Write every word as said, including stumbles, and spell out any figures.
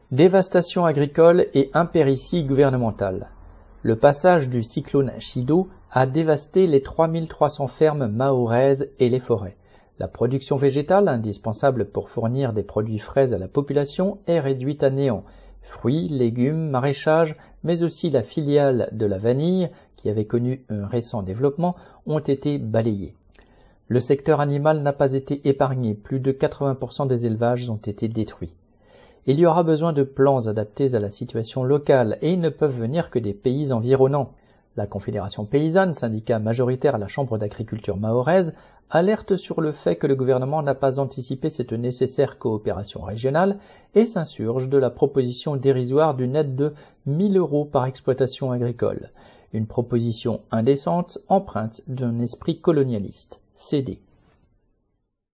Dévastation agricole et impéritie gouvernementale. Le passage du cyclone Chido a dévasté les trois mille trois cents fermes mahoraises et les forêts. La production végétale, indispensable pour fournir des produits frais à la population, est réduite à néant. Fruits, légumes, maraîchage, mais aussi la filiale de la vanille, qui avait connu un récent développement, ont été balayés. Le secteur animal n'a pas été épargné, plus de quatre-vingts pour cent des élevages ont été détruits. Il y aura besoin de plans adaptés à la situation locale et ils ne peuvent venir que des pays environnants. La Confédération paysanne, syndicat majoritaire à la Chambre d'agriculture mahoraise, alerte sur le fait que le gouvernement n'a pas anticipé cette nécessaire coopération régionale et s'insurge de la proposition dérisoire d'une aide de mille euros par exploitation agricole. Une proposition indécente empreinte d'un esprit colonialiste. Cédé.